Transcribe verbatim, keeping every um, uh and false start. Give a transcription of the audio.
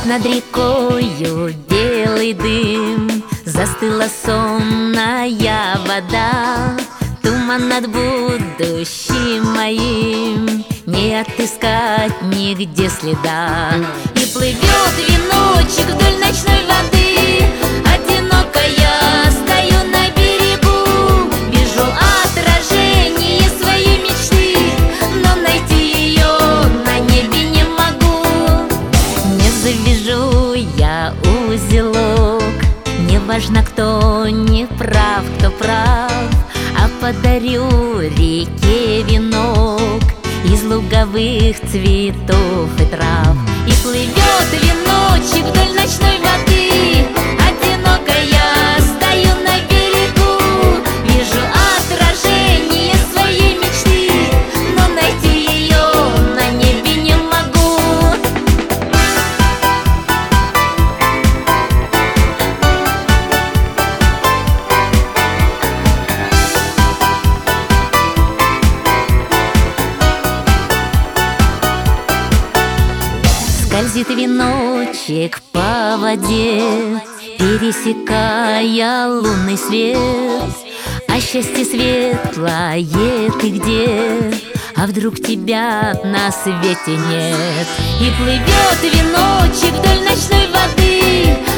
Над рекою белый дым, застыла сонная вода. Туман над будущим моим, не отыскать нигде следа. И плывет веночек вдоль ночной воды. Одинокая стою на берегу, вижу отражение своей мечты, но найти ее на небе не могу. Не завяжу я узелок, не важно, кто не прав, кто прав, а подарю реке венок из луговых цветов и трав. И плывет веночек вдоль ночной воды. Одинокая стою на берегу, вижу отражение своей мечты, но найти ее на небе не могу. Скользит веночек по воде, пересекая лунный свет. А счастье светлое ты где? А вдруг тебя на свете нет? И плывет веночек вдоль ночной воды.